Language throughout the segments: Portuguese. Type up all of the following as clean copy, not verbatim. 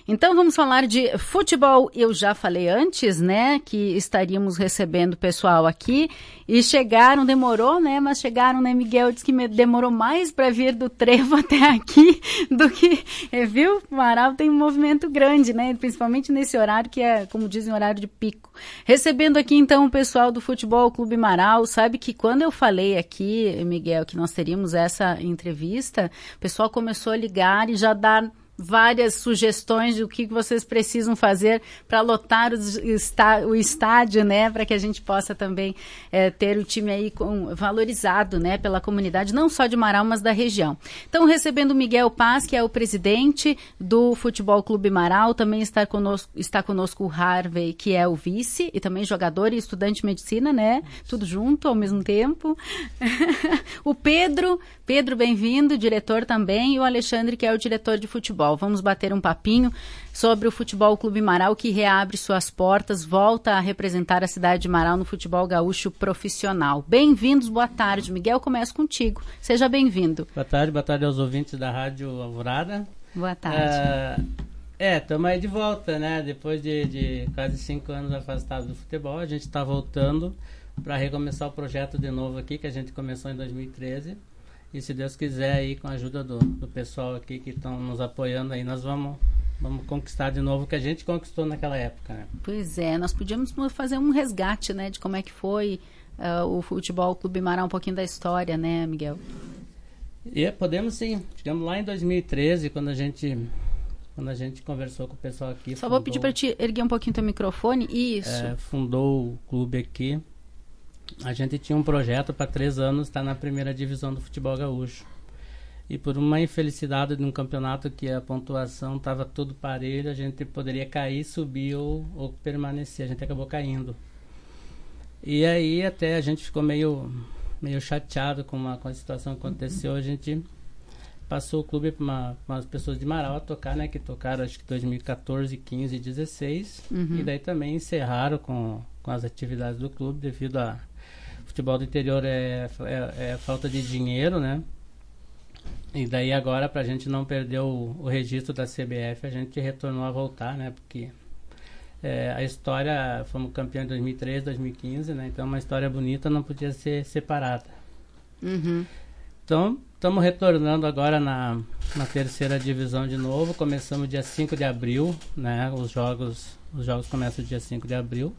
Então vamos falar de futebol. Eu já falei antes, né, que estaríamos recebendo pessoal aqui e chegaram, demorou, né, mas chegaram, né, Miguel disse que demorou mais para vir do Trevo até aqui do que, viu? O Marau tem um movimento grande, né, principalmente nesse horário que é, como dizem, horário de pico. Recebendo aqui então o pessoal do Futebol Clube Marau. Sabe que quando eu falei aqui, Miguel, que nós teríamos essa entrevista, o pessoal começou a ligar e já dar várias sugestões de o que vocês precisam fazer para lotar o estádio, né, para que a gente possa também ter o time aí valorizado, né, pela comunidade, não só de Marau, mas da região. Então, recebendo o Miguel Paz, que é o presidente do Futebol Clube Marau, também está conosco o Harvey, que é o vice, e também jogador e estudante de medicina, né, tudo junto ao mesmo tempo. O Pedro, bem-vindo, diretor também, e o Alexandre, que é o diretor de futebol. Vamos bater um papinho sobre o Futebol Clube Marau, que reabre suas portas, volta a representar a cidade de Marau no futebol gaúcho profissional. Bem-vindos, boa tarde. Miguel, começo contigo. Seja bem-vindo. Boa tarde aos ouvintes da Rádio Alvorada. Boa tarde. Estamos aí de volta, né? Depois de quase 5 anos afastados do futebol, a gente está voltando para recomeçar o projeto de novo aqui, que a gente começou em 2013. E se Deus quiser, aí com a ajuda do pessoal aqui que estão nos apoiando, aí nós vamos conquistar de novo o que a gente conquistou naquela época, né? Pois é, nós podíamos fazer um resgate, né, de como é que foi o Futebol Clube Marau, um pouquinho da história, né, Miguel? Podemos sim. Chegamos lá em 2013, quando a gente conversou com o pessoal aqui. Só vou pedir para te erguer um pouquinho teu microfone. Isso. Fundou o clube aqui. A gente tinha um projeto para 3 anos estar na primeira divisão do futebol gaúcho. E por uma infelicidade de um campeonato que a pontuação estava tudo parelho, a gente poderia cair, subir ou permanecer. A gente acabou caindo. E aí até a gente ficou meio chateado com a situação que aconteceu. A gente passou o clube para umas pessoas de Marau a tocar, né? Que tocaram acho que 2014, 15 e 16. E daí também encerraram com as atividades do clube devido a futebol do interior é falta de dinheiro, né? E daí agora, pra gente não perder o registro da CBF, a gente retornou a voltar, né? Porque a história, fomos campeão em 2013, 2015, né? Então uma história bonita não podia ser separada. Então, estamos retornando agora na terceira divisão de novo. Começamos dia 5 de abril, né? Os jogos começam dia 5 de abril.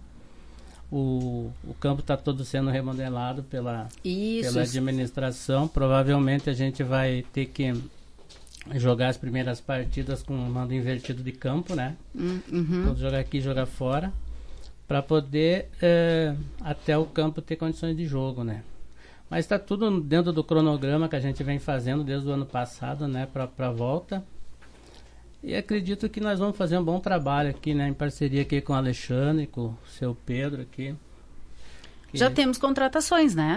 O campo está todo sendo remodelado pela administração. Provavelmente a gente vai ter que jogar as primeiras partidas com um mando invertido de campo, né? Vamos jogar aqui e jogar fora, para poder até o campo ter condições de jogo, né? Mas está tudo dentro do cronograma que a gente vem fazendo desde o ano passado, né? Para a volta. E acredito que nós vamos fazer um bom trabalho aqui, né? Em parceria aqui com o Alexandre, com o seu Pedro aqui. Já temos contratações, né?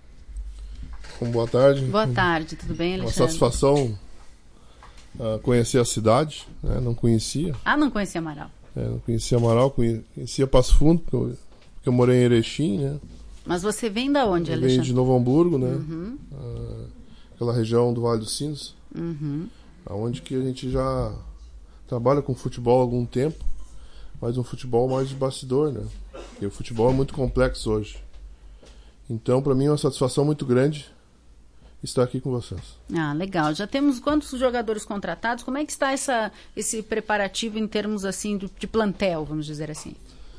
Boa tarde. Boa tarde, tudo bem, Alexandre? Uma satisfação conhecer a cidade, né? Não conhecia. Não conhecia Marau. Não conhecia Marau, conhecia Passo Fundo, porque eu morei em Erechim, né? Mas você vem da onde, Alexandre? Eu venho de Novo Hamburgo, né? Aquela região do Vale dos Sinos. Onde que a gente já trabalha com futebol há algum tempo, mas um futebol mais de bastidor, né? Porque o futebol é muito complexo hoje. Então, para mim é uma satisfação muito grande estar aqui com vocês. Legal. Já temos quantos jogadores contratados? Como é que está esse preparativo em termos assim de plantel, vamos dizer assim?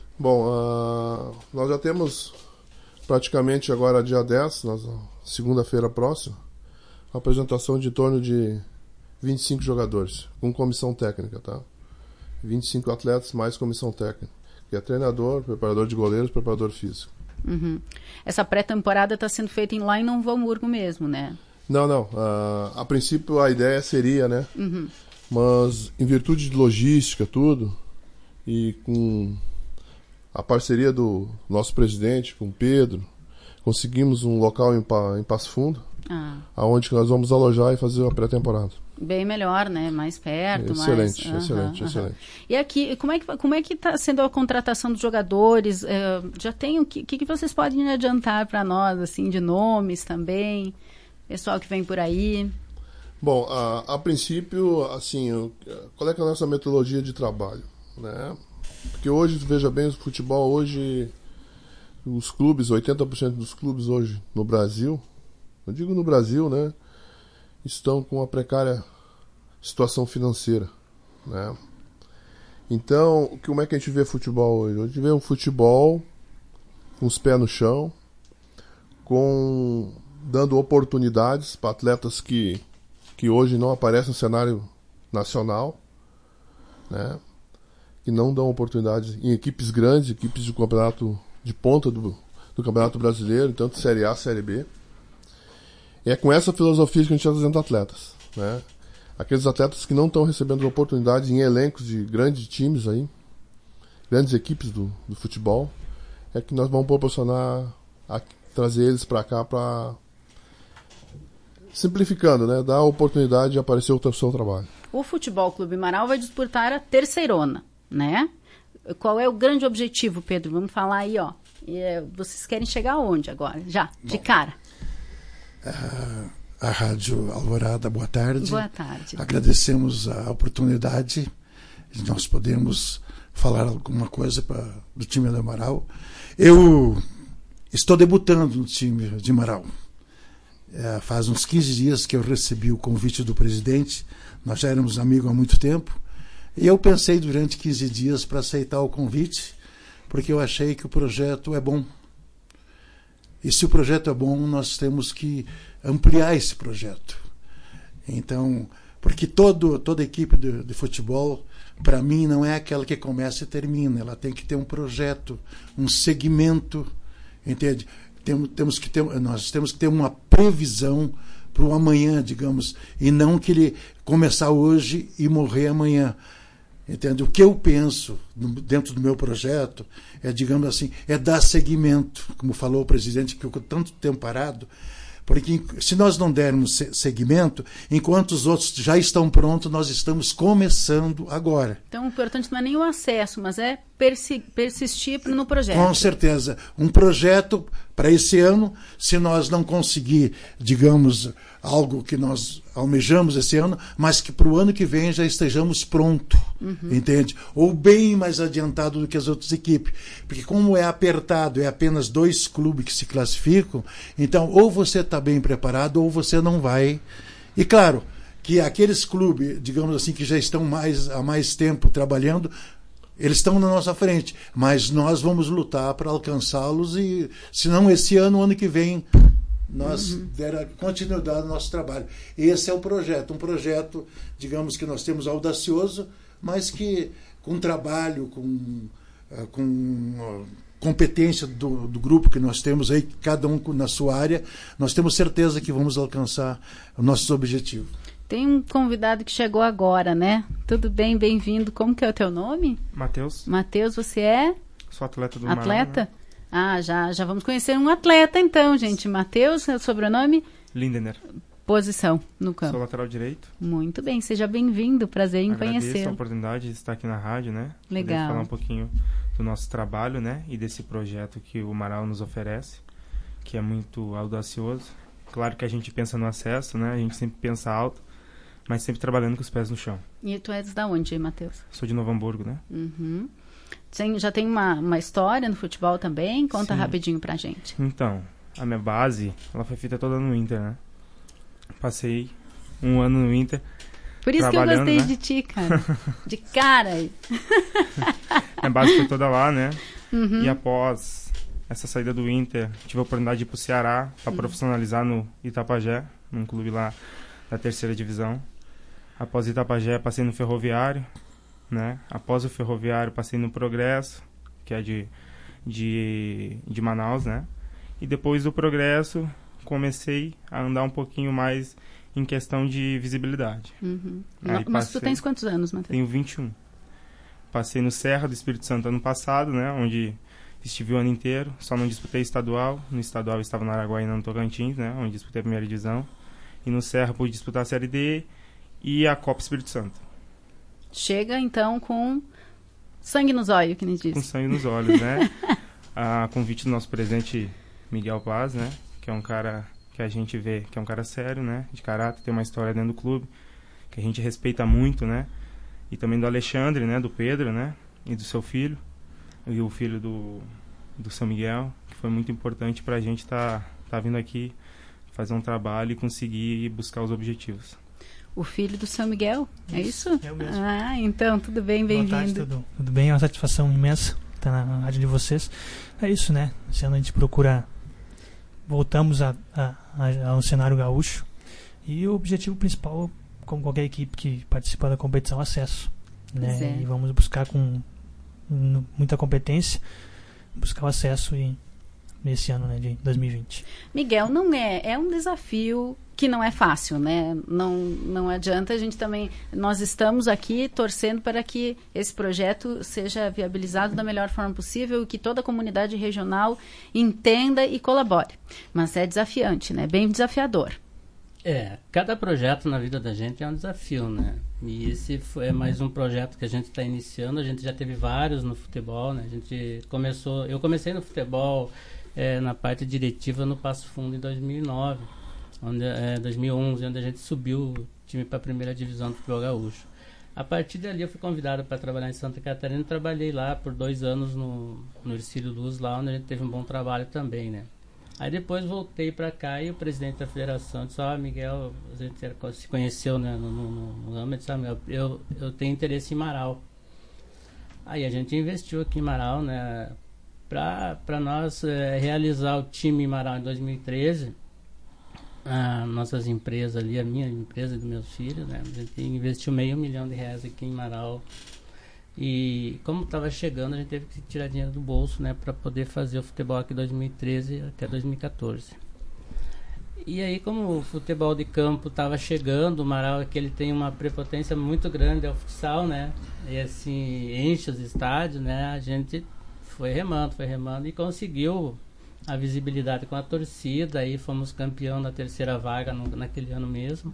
Bom, nós já temos praticamente agora dia 10, segunda-feira próxima, a apresentação de em torno de 25 jogadores, com comissão técnica, tá? 25 atletas mais comissão técnica, que é treinador, preparador de goleiros, preparador físico. Essa pré-temporada está sendo feita lá em Novo Hamburgo mesmo, né? Não. A princípio a ideia seria, né? Mas em virtude de logística, tudo, e com a parceria do nosso presidente, com o Pedro, conseguimos um local em Passo Fundo, aonde nós vamos alojar e fazer a pré-temporada. Bem melhor, né? Mais perto. Excelente. E aqui, como é que está sendo a contratação dos jogadores? Já tem o que vocês podem adiantar para nós, assim, de nomes também? Pessoal que vem por aí? Bom, a princípio, assim, qual é que é a nossa metodologia de trabalho, né? Porque hoje, veja bem, o futebol hoje, os clubes, 80% dos clubes hoje no Brasil, eu digo no Brasil, né, estão com uma precária situação financeira, né? Então, como é que a gente vê futebol hoje? A gente vê um futebol com os pés no chão, dando oportunidades para atletas que hoje não aparecem no cenário nacional, né? Que não dão oportunidades em equipes grandes, equipes de campeonato de ponta do Campeonato Brasileiro, tanto Série A, Série B. E é com essa filosofia que a gente está trazendo atletas, né? Aqueles atletas que não estão recebendo oportunidades em elencos de grandes times aí, grandes equipes do futebol, é que nós vamos proporcionar trazer eles para cá para, simplificando, né, dar a oportunidade de aparecer o seu trabalho. O Futebol Clube Marau vai disputar a terceirona, né? Qual é o grande objetivo, Pedro? Vamos falar aí, ó. Vocês querem chegar aonde agora? Já, de cara. A Rádio Alvorada, boa tarde. Boa tarde. Agradecemos a oportunidade de nós podermos falar alguma coisa do time do Marau. Eu estou debutando no time de Marau. Faz uns 15 dias que eu recebi o convite do presidente. Nós já éramos amigos há muito tempo. E eu pensei durante 15 dias para aceitar o convite, porque eu achei que o projeto é bom. E se o projeto é bom, nós temos que ampliar esse projeto. Então, porque toda equipe de futebol, para mim, não é aquela que começa e termina. Ela tem que ter um projeto, um segmento, entende? Nós temos que ter uma previsão para o amanhã, digamos, e não que ele começar hoje e morrer amanhã. Entende? O que eu penso dentro do meu projeto é, digamos assim, é dar seguimento, como falou o presidente, que ficou tanto tempo parado, porque se nós não dermos seguimento, enquanto os outros já estão prontos, nós estamos começando agora. Então, o importante não é nem o acesso, mas é persistir no projeto. Com certeza. Um projeto para esse ano, se nós não conseguir, digamos, algo que nós almejamos esse ano, mas que para o ano que vem já estejamos prontos, entende? Ou bem mais adiantado do que as outras equipes. Porque como é apertado, é apenas 2 clubes que se classificam, então ou você está bem preparado ou você não vai. E claro, que aqueles clubes, digamos assim, que já estão há mais tempo trabalhando, eles estão na nossa frente, mas nós vamos lutar para alcançá-los e, se não esse ano, o ano que vem, nós der continuidade ao nosso trabalho. Esse é o projeto, um projeto, digamos que nós temos audacioso, mas que com trabalho, com competência do grupo que nós temos aí, cada um na sua área, nós temos certeza que vamos alcançar os nossos objetivos. Tem um convidado que chegou agora, né? Tudo bem, bem-vindo. Como que é o teu nome? Matheus. Matheus, você é? Sou atleta do Atleta? Marau, né? Já vamos conhecer um atleta então, gente. Matheus, seu sobrenome? Lindener. Posição no campo. Sou lateral direito. Muito bem, seja bem-vindo. Prazer em Agradeço conhecê-lo. a oportunidade de estar aqui na rádio, né? Legal. Poder falar um pouquinho do nosso trabalho, né? E desse projeto que o Marau nos oferece, que é muito audacioso. Claro que a gente pensa no acesso, né? A gente sempre pensa alto, mas sempre trabalhando com os pés no chão. E tu és da onde, Matheus? Sou de Novo Hamburgo, né? Já tem uma história no futebol também? Conta Sim. rapidinho pra gente. Então, a minha base, ela foi feita toda no Inter, né? Passei um ano no Inter. Por isso que eu gostei, né? de ti, cara. De cara. Minha base foi toda lá, né? E após essa saída do Inter, tive a oportunidade de ir pro Ceará para profissionalizar no Itapajé, num clube lá da 3ª divisão. Após Itapajé, passei no Ferroviário, né? Após o Ferroviário, passei no Progresso, que é de Manaus, né? E depois do Progresso, comecei a andar um pouquinho mais em questão de visibilidade. Mas tu tens quantos anos, Matheus? Tenho 21. Passei no Serra do Espírito Santo ano passado, né? Onde estive o ano inteiro. Só não disputei estadual. No estadual eu estava no Araguaína, no Tocantins, né? Onde disputei a 1ª divisão. E no Serra pude disputar a Série D e a Copa Espírito Santo. Chega, então, com sangue nos olhos, que nem diz. Com sangue nos olhos, né? A convite do nosso presidente Miguel Paz, né? Que é um cara que que a gente vê que é um cara sério, né? De caráter, tem uma história dentro do clube, que a gente respeita muito, né? E também do Alexandre, né? Do Pedro, né? E do seu filho. E o filho do São Miguel, que foi muito importante pra gente tá vindo aqui fazer um trabalho e conseguir buscar os objetivos. O filho do São Miguel, é isso? Eu mesmo. Ah, então, tudo bem, bem-vindo. Tudo bem, é uma satisfação imensa estar na rádio de vocês. É isso, né? Esse ano a gente procura... Voltamos ao cenário gaúcho. E o objetivo principal, como qualquer equipe que participa da competição, é acesso. Né? E vamos buscar com muita competência, buscar o acesso nesse ano, né, de 2020. Miguel, é um desafio que não é fácil, né? Não adianta, a gente também, nós estamos aqui torcendo para que esse projeto seja viabilizado da melhor forma possível e que toda a comunidade regional entenda e colabore. Mas é desafiante, né? Bem desafiador. Cada projeto na vida da gente é um desafio, né? E esse é mais um projeto que a gente está iniciando. A gente já teve vários no futebol, né? Eu comecei no futebol na parte diretiva no Passo Fundo em 2009, 2011, onde a gente subiu o time para a primeira divisão do futebol gaúcho. A partir dali eu fui convidado para trabalhar em Santa Catarina. Trabalhei lá por 2 anos no Ercílio Luz, lá onde a gente teve um bom trabalho também, né? Aí depois voltei para cá e o presidente da federação disse: Miguel, a gente se conheceu, né, no ramo, disse: eu tenho interesse em Marau. Aí a gente investiu aqui em Marau, né, para nós realizar o time em Marau em 2013. Nossas empresas ali, a minha empresa e dos meus filhos, né, a gente investiu R$500 mil aqui em Marau. E como estava chegando, a gente teve que tirar dinheiro do bolso, né, para poder fazer o futebol aqui 2013 até 2014. E aí, como o futebol de campo estava chegando, o Marau aqui ele tem uma prepotência muito grande ao futsal, né? E assim, enche os estádios, né? A gente foi remando e conseguiu a visibilidade com a torcida. Aí fomos campeão da 3ª vaga naquele ano mesmo.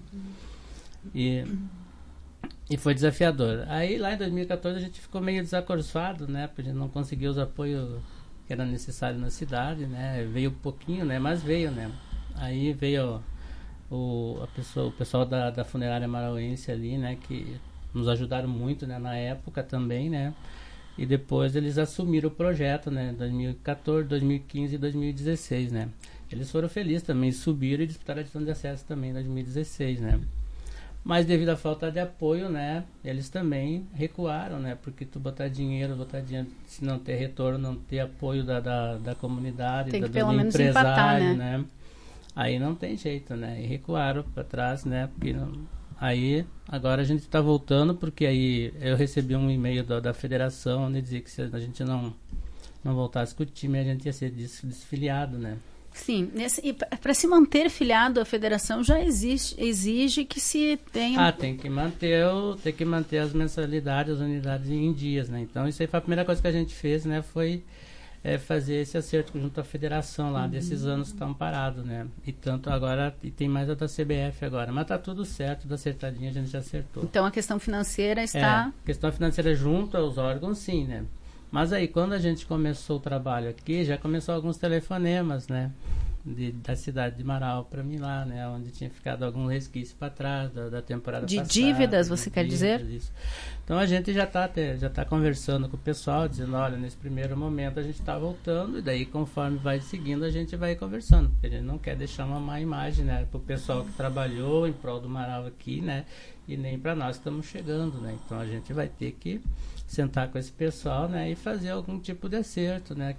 E foi desafiador. Aí lá em 2014 a gente ficou meio desacorçoado, né? Porque a gente não conseguiu os apoios que era necessário na cidade, né? Veio pouquinho, né? Mas veio, né? Aí veio o pessoal da funerária marauense ali, né? Que nos ajudaram muito, né? Na época também, né? E depois eles assumiram o projeto, né? 2014, 2015 e 2016, né? Eles foram felizes também, subiram e disputaram a divisão de acesso também em 2016, né? Mas devido à falta de apoio, né, eles também recuaram, né, porque tu botar dinheiro, se não ter retorno, não ter apoio da comunidade, tem que do pelo menos empresário, empatar, né? Aí não tem jeito, né, e recuaram para trás, né, porque aí agora a gente está voltando, porque aí eu recebi um e-mail da federação onde dizia que se a gente não voltasse com o time, a gente ia ser desfiliado, né. Sim, e para se manter filiado à federação já exige que se tenha... tem que manter as mensalidades, as unidades em dias, né? Então isso aí foi a primeira coisa que a gente fez, né? Foi fazer esse acerto junto à federação lá, desses anos que estão parados, né? E tanto agora, e tem mais a da CBF agora, mas tá tudo certo, tudo acertadinho, a gente já acertou. Então a questão financeira está... A questão financeira junto aos órgãos, sim, né? Mas aí, quando a gente começou o trabalho aqui, já começou alguns telefonemas, né? Da cidade de Marau para mim lá, né? Onde tinha ficado algum resquício para trás da temporada passada. De dívidas, você quer dizer? Isso. Então a gente já tá conversando com o pessoal, dizendo, olha, nesse primeiro momento a gente está voltando, e daí conforme vai seguindo a gente vai conversando, porque a gente não quer deixar uma má imagem, né? Para o pessoal que trabalhou em prol do Marau aqui, né? E nem para nós que estamos chegando, né? Então a gente vai ter que sentar com esse pessoal, né, e fazer algum tipo de acerto, né,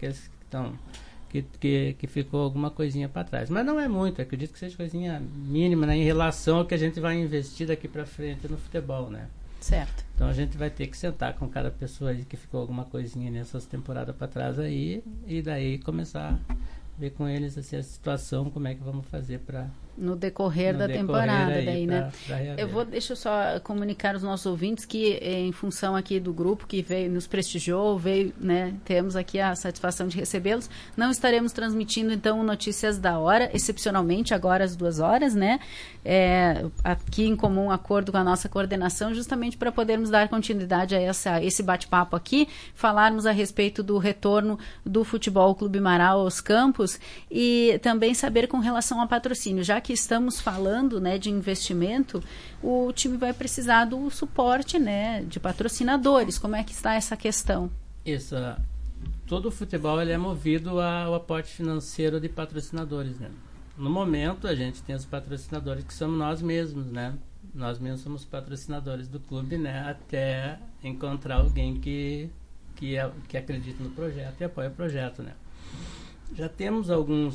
que ficou alguma coisinha para trás, mas não é muito, acredito que seja coisinha mínima, né, em relação ao que a gente vai investir daqui para frente no futebol, né. Certo. Então a gente vai ter que sentar com cada pessoa aí que ficou alguma coisinha nessas temporadas para trás aí, e daí começar a ver com eles assim, a situação, como é que vamos fazer para No decorrer da temporada, daí, né? Deixa eu só comunicar aos nossos ouvintes que, em função aqui do grupo que veio, nos prestigiou, né? Temos aqui a satisfação de recebê-los. Não estaremos transmitindo, então, Notícias da Hora, excepcionalmente agora às 2h, né? Aqui em comum acordo com a nossa coordenação, justamente para podermos dar continuidade a esse bate-papo aqui, falarmos a respeito do retorno do Futebol Clube Marau aos campos e também saber com relação ao patrocínio, já que estamos falando, né, de investimento, o time vai precisar do suporte, né, de patrocinadores. Como é que está essa questão? Isso. Todo o futebol ele é movido ao aporte financeiro de patrocinadores, né? No momento, a gente tem os patrocinadores que somos nós mesmos, né? Nós mesmos somos patrocinadores do clube, né? Até encontrar alguém que acredita no projeto e apoia o projeto, né? Já temos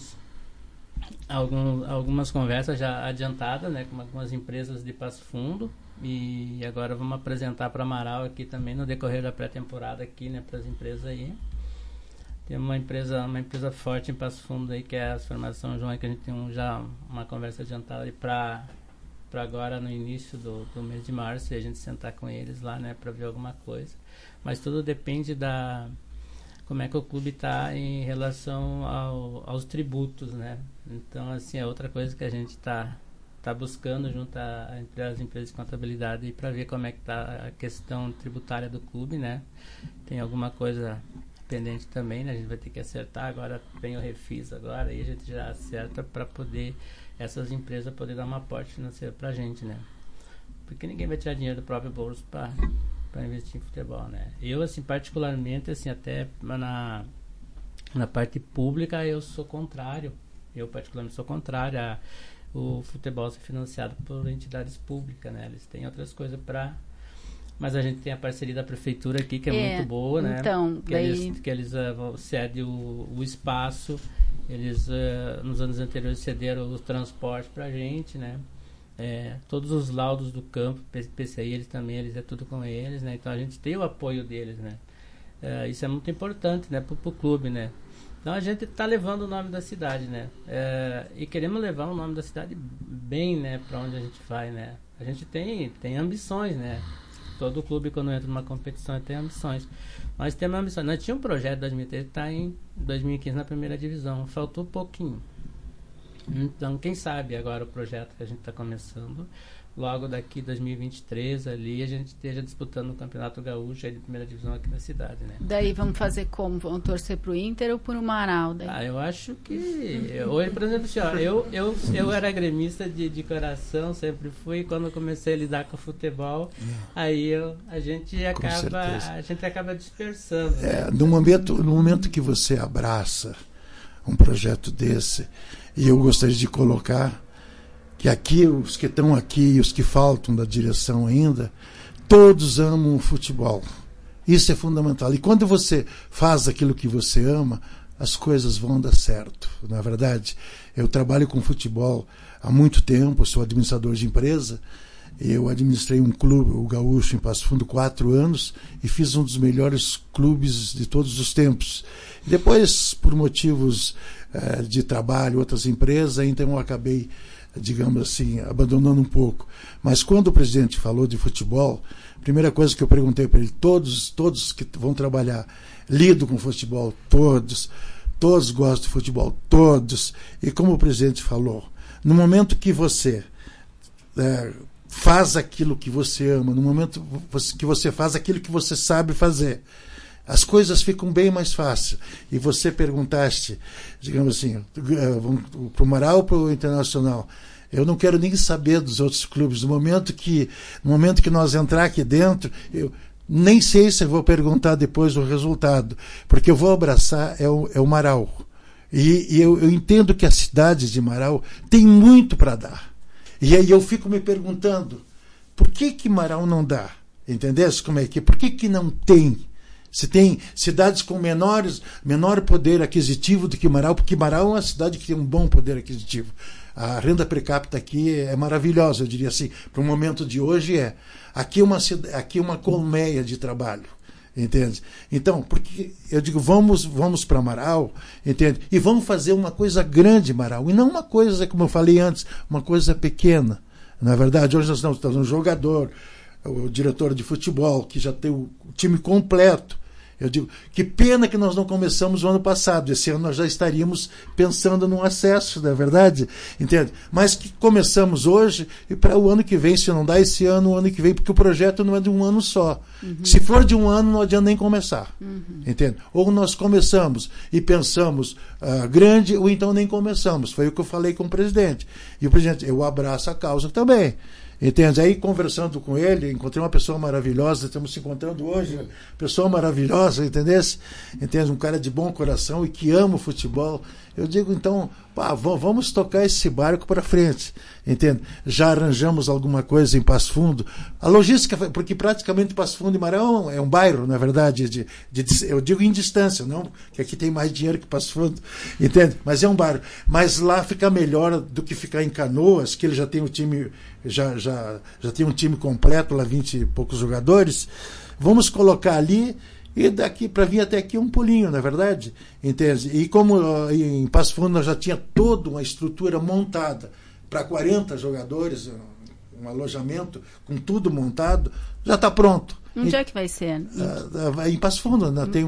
algumas conversas já adiantadas, né, com algumas empresas de Passo Fundo, e agora vamos apresentar para Amaral aqui também no decorrer da pré-temporada aqui, né, para as empresas aí. Tem uma empresa forte em Passo Fundo aí, que é a Formação João, que a gente tem já uma conversa adiantada aí para agora no início do mês de março, e a gente sentar com eles lá, né, para ver alguma coisa. Mas tudo depende como é que o clube está em relação aos tributos, né? Então, assim, é outra coisa que a gente está buscando junto às empresas de contabilidade para ver como é que está a questão tributária do clube, né? Tem alguma coisa pendente também, né? A gente vai ter que acertar agora, tem o Refis agora, e a gente já acerta para poder essas empresas poder dar um aporte financeiro para a gente, né? Porque ninguém vai tirar dinheiro do próprio bolso para investir em futebol, né? Eu, assim, particularmente, assim, até na parte pública, eu sou contrário. Eu, particularmente, sou contrário a o futebol ser financiado por entidades públicas, né? Eles têm outras coisas para... Mas a gente tem a parceria da prefeitura aqui, que é muito boa, né? Então, que eles cedem o espaço, eles, nos anos anteriores, cederam o transporte pra gente, né? Todos os laudos do campo, PCI, eles é tudo com eles, né? Então a gente tem o apoio deles, né? Isso é muito importante, né, pro clube, né? Então a gente está levando o nome da cidade, né? E queremos levar o nome da cidade bem, né, para onde a gente vai, né? A gente tem ambições, né? Todo clube, quando entra numa competição, tem ambições. Nós temos ambições. Nós tínhamos um projeto de 2013 que está em 2015 na primeira divisão. Faltou pouquinho. Então, quem sabe agora o projeto que a gente está começando, logo daqui 2023 ali, a gente esteja disputando o Campeonato Gaúcho aí de primeira divisão aqui na cidade, né? Daí vamos fazer como? Vamos torcer pro Inter ou pro Marau? Daí? Eu acho que... Hoje, por exemplo, assim, ó, eu era gremista de coração, sempre fui. Quando eu comecei a lidar com o futebol, aí a gente acaba dispersando. No momento que você abraça um projeto desse, e eu gostaria de colocar que aqui, os que estão aqui e os que faltam da direção ainda, todos amam o futebol. Isso é fundamental. E quando você faz aquilo que você ama, as coisas vão dar certo. Na verdade, eu trabalho com futebol há muito tempo, sou administrador de empresa. Eu administrei um clube, o Gaúcho, em Passo Fundo, 4 anos, e fiz um dos melhores clubes de todos os tempos. Depois, por motivos de trabalho, outras empresas, então eu acabei, digamos assim, abandonando um pouco. Mas quando o presidente falou de futebol, a primeira coisa que eu perguntei para ele, todos que vão trabalhar, lidam com futebol, todos gostam de futebol, todos. E como o presidente falou, no momento que você faz aquilo que você ama, no momento que você faz aquilo que você sabe fazer, as coisas ficam bem mais fáceis. E você perguntaste, digamos assim, para o Marau ou para o Internacional? Eu não quero nem saber dos outros clubes. No momento que nós entrar aqui dentro, eu nem sei se eu vou perguntar depois o resultado, porque eu vou abraçar é o Marau. E eu entendo que a cidade de Marau tem muito para dar. E aí eu fico me perguntando, por que Marau não dá? Entendesse como é que? Por que não tem? Se tem cidades com menor poder aquisitivo do que Marau, porque Marau é uma cidade que tem um bom poder aquisitivo. A renda per capita aqui é maravilhosa, eu diria assim. Para o momento de hoje Aqui é uma colmeia de trabalho. Entende? Então, porque eu digo, vamos para Amaral, entende? E vamos fazer uma coisa grande, Amaral. E não uma coisa, como eu falei antes, uma coisa pequena. Na verdade, hoje nós temos um jogador, o diretor de futebol, que já tem o time completo. Eu digo, que pena que nós não começamos no ano passado. Esse ano nós já estaríamos pensando num acesso, não é verdade? Entende? Mas que começamos hoje e para o ano que vem, se não dá esse ano, o ano que vem, porque o projeto não é de um ano só. Se for de um ano, não adianta nem começar. Entende? Ou nós começamos e pensamos grande, ou então nem começamos. Foi o que eu falei com o presidente. E o presidente, eu abraço a causa também. Entende? Aí, conversando com ele, encontrei uma pessoa maravilhosa, estamos se encontrando hoje, pessoa maravilhosa, entendesse? Entende? Um cara de bom coração e que ama o futebol. Eu digo, então, vamos tocar esse barco para frente, entende? Já arranjamos alguma coisa em Passo Fundo. A logística, porque praticamente Passo Fundo e Marão é um bairro, na verdade, eu digo em distância, não, que aqui tem mais dinheiro que Passo Fundo, entende? Mas é um bairro. Mas lá fica melhor do que ficar em Canoas, que ele já tem o time, já tem um time completo, lá 20 e poucos jogadores. Vamos colocar ali. E daqui para vir até aqui um pulinho, na verdade, entende? E como em Passo Fundo nós já tinha toda uma estrutura montada para 40 jogadores, um alojamento com tudo montado, já está pronto. Onde é que vai ser? Em Passo Fundo, né? Tem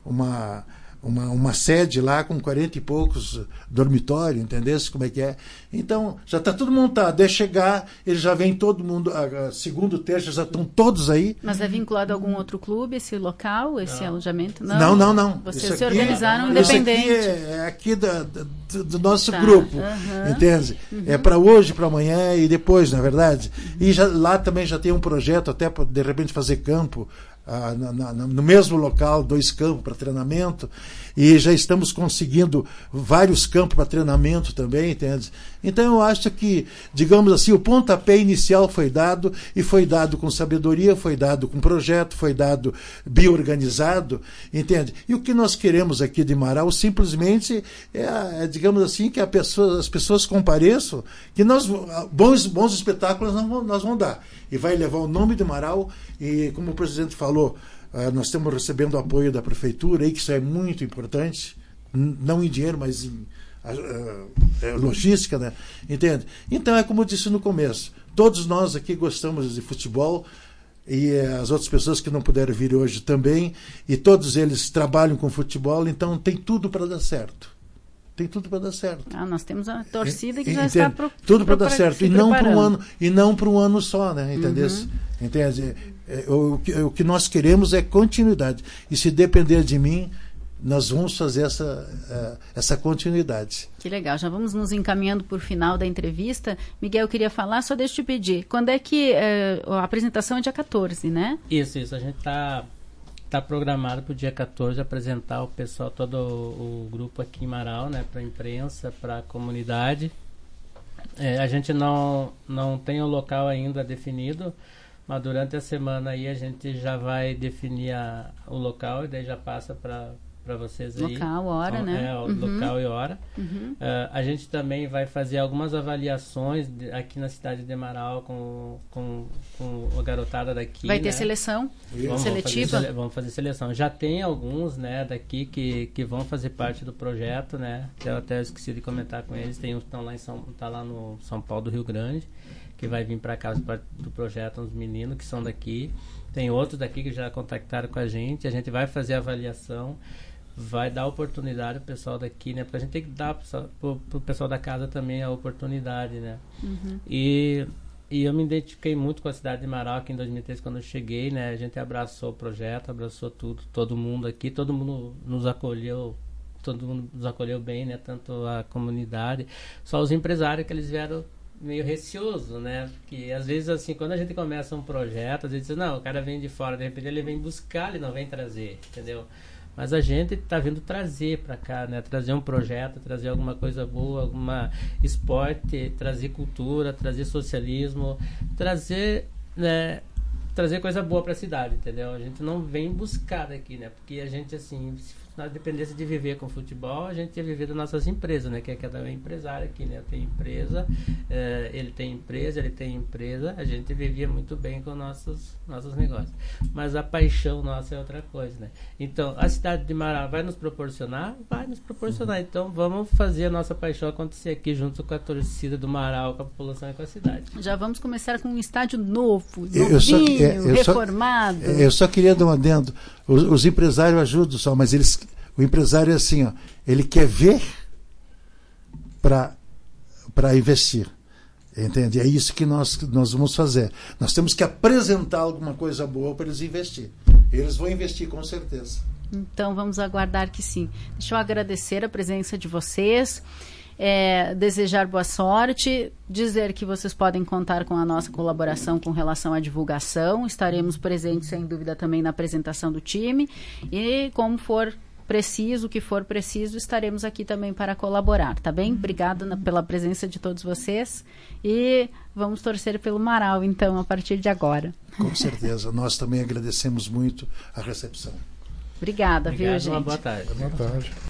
uma sede lá com 40 e poucos dormitórios, entendesse como é que é? Então, já está tudo montado. É chegar, ele já vem todo mundo, segundo, terça, já estão todos aí. Mas é vinculado a algum outro clube, esse local, esse alojamento? Não. Vocês se organizaram independente. Isso aqui é aqui do nosso grupo, entende? É para hoje, para amanhã e depois, na verdade. E lá também já tem um projeto, até para, de repente, fazer campo, no mesmo local, 2 campos para treinamento, e já estamos conseguindo vários campos para treinamento também, entende? Então eu acho que, digamos assim, o pontapé inicial foi dado, e foi dado com sabedoria, foi dado com projeto, foi dado bem organizado, entende? E o que nós queremos aqui de Marau simplesmente digamos assim, que as pessoas compareçam, que bons espetáculos nós vamos dar, e vai levar o nome de Marau. E como o presidente falou, nós estamos recebendo o apoio da prefeitura, aí, que isso é muito importante, não em dinheiro, mas em logística, né? Entende? Então é como eu disse no começo, todos nós aqui gostamos de futebol, e as outras pessoas que não puderam vir hoje também, e todos eles trabalham com futebol, então tem tudo para dar certo. Tem tudo para dar certo. Nós temos a torcida que já está tudo para dar certo, e não para um ano só, né? Entende? O que nós queremos é continuidade, e se depender de mim, nós vamos fazer essa continuidade. Que legal, já vamos nos encaminhando para o final da entrevista. Miguel, eu queria falar, só deixa eu te pedir, quando é que a apresentação é dia 14, né? Isso, a gente está programado para o dia 14 apresentar o pessoal, todo o grupo aqui em Marau, né, para a imprensa, para a comunidade. A gente não tem o local ainda definido, mas durante a semana aí a gente já vai definir o local, e daí já passa para vocês aí. Local, hora, né? Local e hora. A gente também vai fazer algumas avaliações aqui na cidade de Marau com a garotada daqui. Vai ter seleção seletiva? Vamos fazer seleção. Já tem alguns, né, daqui que vão fazer parte do projeto, né? Eu até esqueci de comentar com eles. Tem uns que estão lá no São Paulo do Rio Grande, que vai vir para cá do projeto, uns meninos que são daqui. Tem outros daqui que já contactaram com a gente vai fazer a avaliação, vai dar oportunidade ao pessoal daqui, né? Porque a gente tem que dar pro pessoal da casa também a oportunidade, né? E eu me identifiquei muito com a cidade de Marau aqui em 2013, quando eu cheguei, né? A gente abraçou o projeto, abraçou tudo, todo mundo aqui, todo mundo nos acolheu bem, né? Tanto a comunidade, só os empresários que eles vieram meio receoso, né? Porque às vezes, assim, quando a gente começa um projeto, às vezes não, o cara vem de fora, de repente ele vem buscar, ele não vem trazer, entendeu? Mas a gente está vindo trazer para cá, né? Trazer um projeto, trazer alguma coisa boa, alguma esporte, trazer cultura, trazer socialismo, trazer, né? trazer coisa boa para a cidade, entendeu? A gente não vem buscar daqui, né? Porque a gente, assim, se nós dependesse de viver com futebol, a gente ia viver das nossas empresas, né? Que é cada empresário aqui, né? Tem empresa, ele tem empresa, a gente vivia muito bem com nossos negócios. Mas a paixão nossa é outra coisa, né? Então, a cidade de Marau vai nos proporcionar? Vai nos proporcionar. Então, vamos fazer a nossa paixão acontecer aqui junto com a torcida do Marau, com a população e com a cidade. Já vamos começar com um estádio novo, novinho, reformado. Eu só queria dar um adendo. Os empresários ajudam só, mas o empresário é assim, ó, ele quer ver para investir. Entende? É isso que nós vamos fazer. Nós temos que apresentar alguma coisa boa para eles investir. Eles vão investir, com certeza. Então, vamos aguardar que sim. Deixa eu agradecer a presença de vocês, desejar boa sorte, dizer que vocês podem contar com a nossa colaboração com relação à divulgação. Estaremos presentes, sem dúvida, também na apresentação do time. E, como for preciso, o que for preciso, estaremos aqui também para colaborar, tá bem? Obrigada pela presença de todos vocês e vamos torcer pelo Marau, então, a partir de agora. Com certeza. Nós também agradecemos muito a recepção. Obrigada, viu, gente? Uma boa tarde. Boa tarde.